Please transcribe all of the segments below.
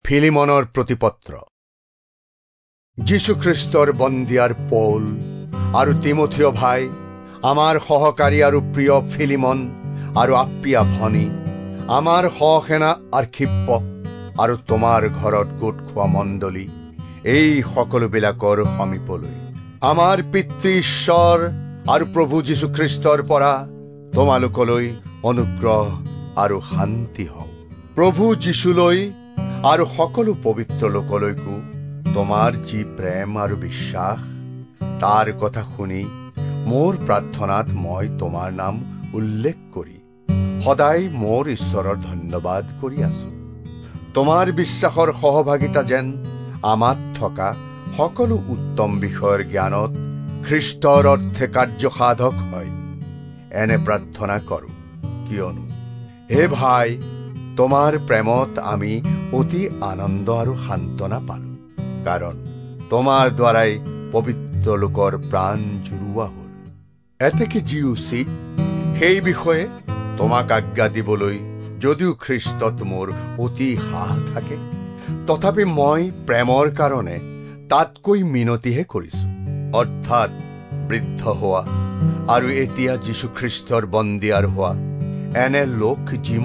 ফিলিমনৰ প্ৰতিপত্ৰ। যীশুখ্ৰীষ্টৰ বন্দিয়াৰ পৌল আৰু তিমথিয় ভাই, আমাৰ সহকাৰী আৰু প্ৰিয় ফিলিমন আৰু আপ্পিয়া ভনী, আমাৰ সহসেনা আৰ্খিপ্প আৰু তোমাৰ ঘৰত গোট খোৱা মণ্ডলী, এই সকলোবিলাকৰ সমীপলৈ আমাৰ পিতৃ ঈশ্বৰ আৰু প্ৰভু যীশুখ্ৰীষ্টৰ পৰা তোমালোকলৈ অনুগ্ৰহ আৰু শান্তি হওক। প্ৰভু যীশুলৈ আৰু সকলো পবিত্ৰ লোকলৈকো তোমাৰ যি প্ৰেম আৰু বিশ্বাস, তাৰ কথা শুনি মোৰ প্ৰাৰ্থনাত মই তোমাৰ নাম উল্লেখ কৰি সদায় মোৰ ঈশ্বৰৰ ধন্যবাদ কৰি আছো। তোমাৰ বিশ্বাসৰ সহভাগিতা যেন আমাত থকা সকলো উত্তম বিষয়ৰ জ্ঞানত খ্ৰীষ্টৰ অৰ্থে কাৰ্যসাধক হয়, এনে প্ৰাৰ্থনা কৰো। কিয়নো হে ভাই, তোমাৰ প্ৰেমত আমি অতি আনন্দ আৰু সান্তনা পালো, কাৰণ তোমাৰ দ্বাৰাই পবিত্ৰ লোকৰ প্ৰাণ জুৰুৱা হল। এতেকে যি উচিত সেই বিষয়ে তোমাক আজ্ঞা দিবলৈ যদিও খ্ৰীষ্টত মোৰ অতি সাহ থাকে, তথাপি মই প্ৰেমৰ কাৰণে তাতকৈ মিনতিহে কৰিছো। অৰ্থাৎ বৃদ্ধ হোৱা আৰু এতিয়া যীশুখ্ৰীষ্টৰ বন্দিয়াৰ হোৱা এনে লোক যি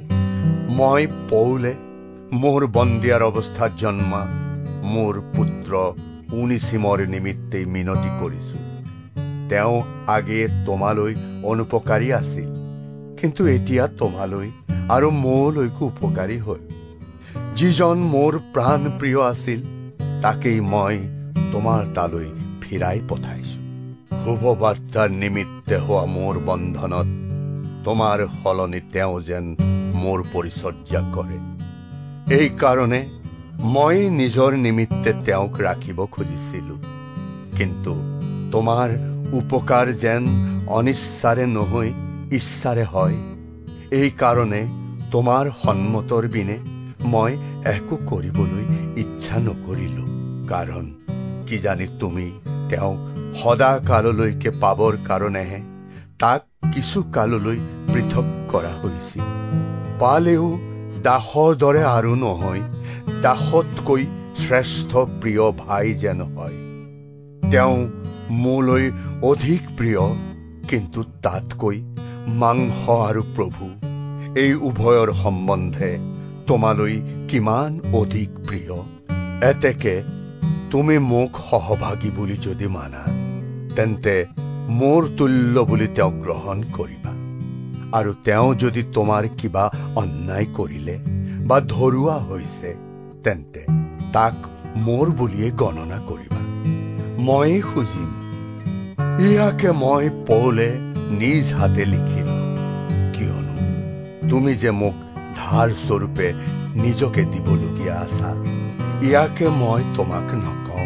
মই পৌলে মোৰ বন্দিয়াৰ অৱস্থাত জন্মা মোৰ পুত্ৰ উনিচিমৰ নিমিত্তে মিনতি কৰিছো। তেওঁ আগেয়ে তোমালৈ অনুপকাৰী আছিল, কিন্তু এতিয়া তোমালৈ আৰু মোলৈকো উপকাৰী হল। যিজন মোৰ প্ৰাণ প্ৰিয় আছিল, তাকেই মই তোমাৰ তালৈ ফিৰাই পঠাইছো। শুভবাৰ্তাৰ নিমিত্তে হোৱা মোৰ বন্ধনত তোমাৰ সলনি তেওঁ যেন মোৰ পৰিচৰ্যা কৰে। এই কাৰণে মই নিজৰ নিমিত্তে তেওঁক ৰাখিব খুজিছিলো, কিন্তু তোমাৰ উপকাৰ যেন অনিচ্ছাৰে নহৈ ইচ্ছাৰে হয়, এই কাৰণে তোমাৰ সন্মতৰ বিনে মই একো কৰিবলৈ ইচ্ছা নকৰিলো। কাৰণ কিজানি তুমি তেওঁক সদা কাললৈকে পাবৰ কাৰণেহে তাক কিছু কাললৈ পৃথক কৰা হৈছিল। পালেও দাসৰ দৰে আৰু নহয়, দাসতকৈ শ্ৰেষ্ঠ প্ৰিয় ভাই যেন হয়। তেওঁ মোলৈ অধিক প্ৰিয়, কিন্তু তাতকৈ মাংস আৰু প্ৰভু এই উভয়ৰ সম্বন্ধে তোমালৈ কিমান অধিক প্ৰিয়। এতেকে তুমি মোক সহভাগী বুলি যদি মানা, তেন্তে মোৰ তুল্য বুলি তেওঁক গ্ৰহণ কৰিবা। আৰু তেওঁ যদি তোমাৰ কিবা অন্যায় কৰিলে বা ধৰুৱা হৈছে, তেন্তে তাক মোৰ বুলিয়ে গণনা কৰিবা। মই খুজিম, ইয়াকে মই পৌলে নিজ হাতে লিখিলো, কিয়নো তুমি যে মোক ধাৰ স্বৰূপে নিজকে দিবলগীয়া আছা, ইয়াকে মই তোমাক নকওঁ।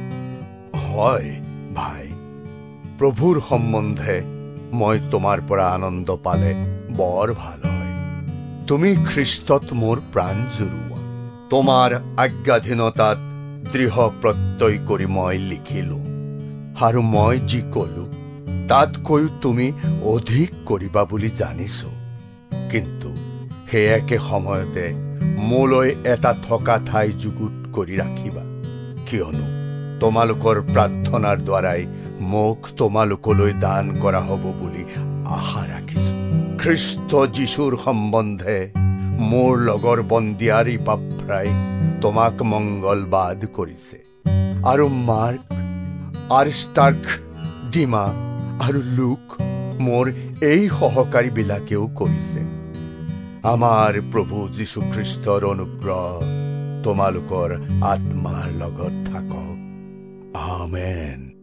হয় ভাই, প্ৰভুৰ সম্বন্ধে মই তোমাৰ পৰা আনন্দ পালে বৰ ভাল হয়। তুমি খ্ৰীষ্টত মোৰ প্ৰাণ জুৰুৱা। তোমাৰ আজ্ঞাধীনতাত দৃঢ় প্ৰত্যয় কৰি মই লিখিলো, আৰু মই যি কলো তাতকৈও তুমি অধিক কৰিবা বুলি জানিছো। কিন্তু সেই একে সময়তে মোলৈ এটা থকা ঠাই যুগুত কৰি ৰাখিবা, কিয়নো তোমালোকৰ প্ৰাৰ্থনাৰ দ্বাৰাই মোক তোমালোকলৈ দান কৰা হ'ব বুলি আশা ৰাখিছো। খ্ৰীষ্ট যীশুৰ সম্বন্ধে মোৰ লগৰ বন্দিয়াৰ ইপাফ্ৰাই তোমাক মংগলবাদ কৰিছে, আৰু মাৰ্ক, আৰিষ্টাৰ্ক, ডিমা আৰু লুক মোৰ এই সহকাৰীবিলাকেও কৰিছে। আমাৰ প্ৰভু যীশুখ্ৰীষ্টৰ অনুগ্ৰহ তোমালোকৰ আত্মাৰ লগত থাকক। আমেন।